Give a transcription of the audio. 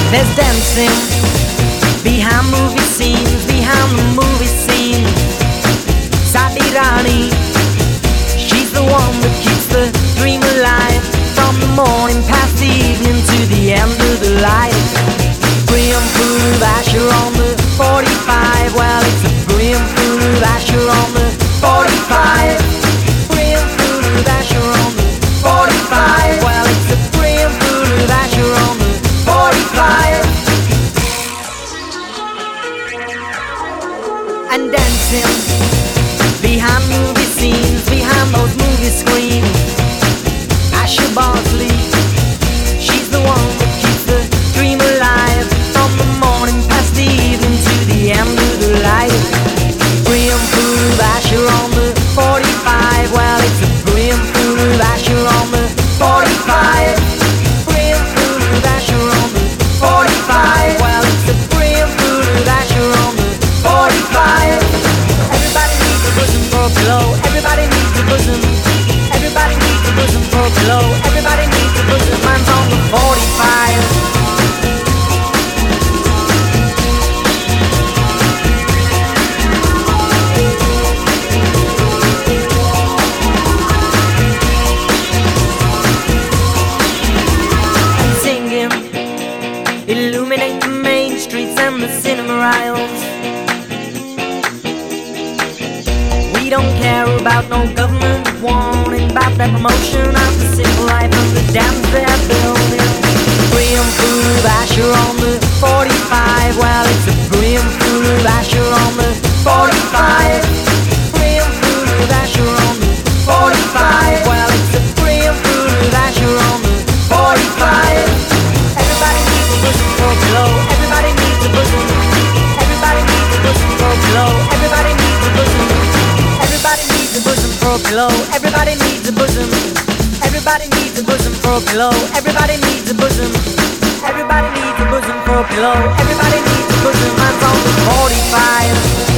There's dancing behind movie scenes, behind the movie scene. Sati Rani, she's the one that keeps the dream alive, from the morning past the evening to the end of the light. Brim full of Asher on the 45. Well, it's a brim full of Asher on the 45. Brim full of Asher on the 45. Well, it's a brim full of Asher on the 45. And dancing behind movie scenes, behind those movie screens. Asher Barsley, she's the one that keeps the dream alive, from the morning past the evening to the end of the light. Brim full of Asher on the 45. Well, it's a brim full of Asher on the 45. Brim full of Asher on the 45. Well, it's a brim full of Asher on the 45. Everybody needs a bosom for a pillow. Everybody needs a bosom. Everybody needs a bosom for a pillow. Everybody needs a bosom. Mine's on the 45. Illuminate the main streets and the cinema aisles. We don't care about no government warning about that promotion of the simple life of the dams they're building. Brim full of Asher on the 45. Well, it's a brim full of Asher on the 45. Brim full of Asher on the 45. Well, it's a brim full of Asher on the 45. Everybody needs a bosom for a pillow. Everybody needs a bosom. Everybody needs a bosom for a pillow. Everybody needs a bosom. Everybody needs a bosom for a pillow. Everybody needs a bosom. Everybody needs a bosom for a pillow. Everybody needs a bosom. Everybody needs a bosom for a pillow. Everybody needs a bosom. Mine's on the 45.